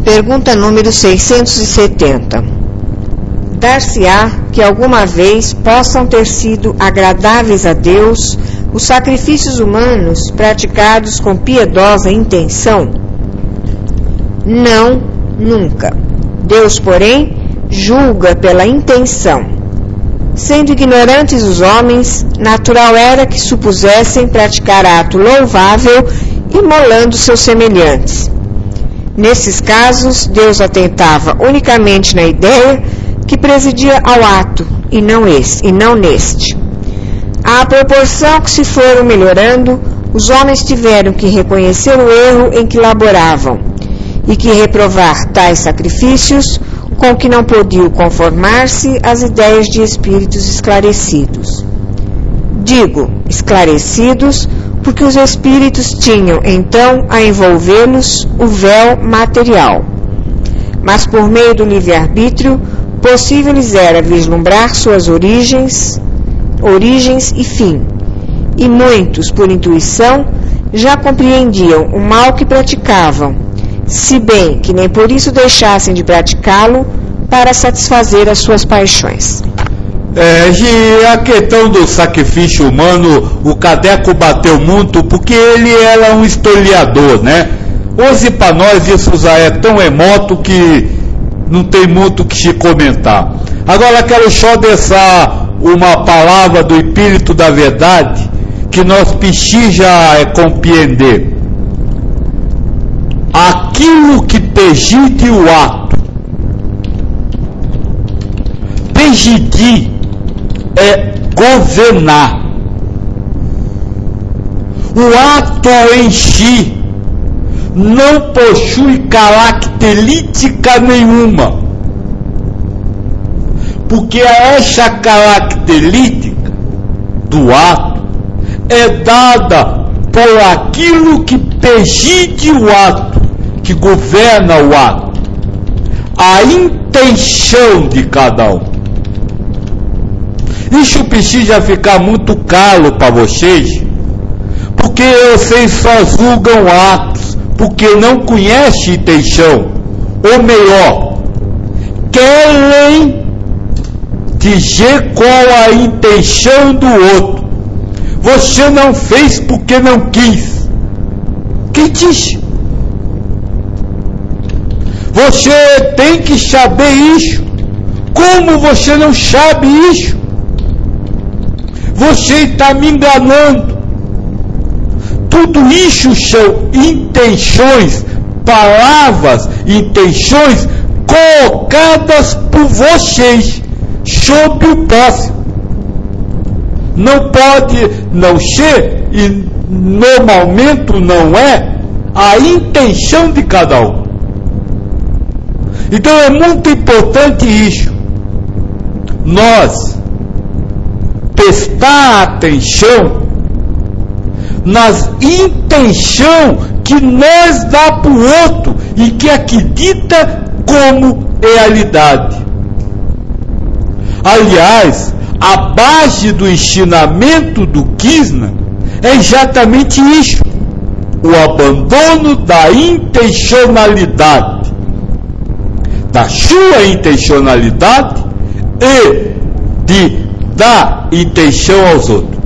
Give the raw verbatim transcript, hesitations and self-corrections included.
Pergunta número seiscentos e setenta. Dar-se-á que alguma vez possam ter sido agradáveis a Deus os sacrifícios humanos praticados com piedosa intenção? Não, nunca. Deus, porém, julga pela intenção. Sendo ignorantes os homens, natural era que supusessem praticar ato louvável imolando seus semelhantes. Nesses casos, Deus atentava unicamente na ideia que presidia ao ato, e não, esse, e não neste. À proporção que se foram melhorando, os homens tiveram que reconhecer o erro em que laboravam, e que reprovar tais sacrifícios, com que não podiam conformar-se às ideias de espíritos esclarecidos. Digo, esclarecidos, porque os espíritos tinham, então, a envolvê-los o véu material. Mas, por meio do livre-arbítrio, possível lhes era vislumbrar suas origens, origens e fim, e muitos, por intuição, já compreendiam o mal que praticavam, se bem que nem por isso deixassem de praticá-lo para satisfazer as suas paixões. É, e a questão do sacrifício humano, o Kardec bateu muito, porque ele era um historiador, né? Hoje, para nós, isso já é tão remoto que não tem muito o que se comentar. Agora, quero só deixar uma palavra do Espírito da Verdade, que nós precisamos é, compreender. Aquilo que preside o ato, presidir é governar. O ato em si não possui característica nenhuma, porque essa característica do ato é dada por aquilo que preside o ato, que governa o ato, a intenção de cada um. Isso precisa ficar muito claro para vocês, porque vocês só julgam atos, porque não conhecem intenção, ou melhor, querem dizer qual a intenção do outro. Você não fez porque não quis. Quem disse? Você tem que saber isso. Como você não sabe isso? Você está me enganando. Tudo isso são intenções, palavras, intenções colocadas por vocês sobre o próximo. Não pode não ser, e normalmente não é, a intenção de cada um. Então é muito importante isso. Nós prestar atenção nas intenções que nós dá para o outro e que acredita como realidade. Aliás, a base do ensinamento do Krishna é exatamente isso: o abandono da intencionalidade, da sua intencionalidade e de dar intenção aos outros.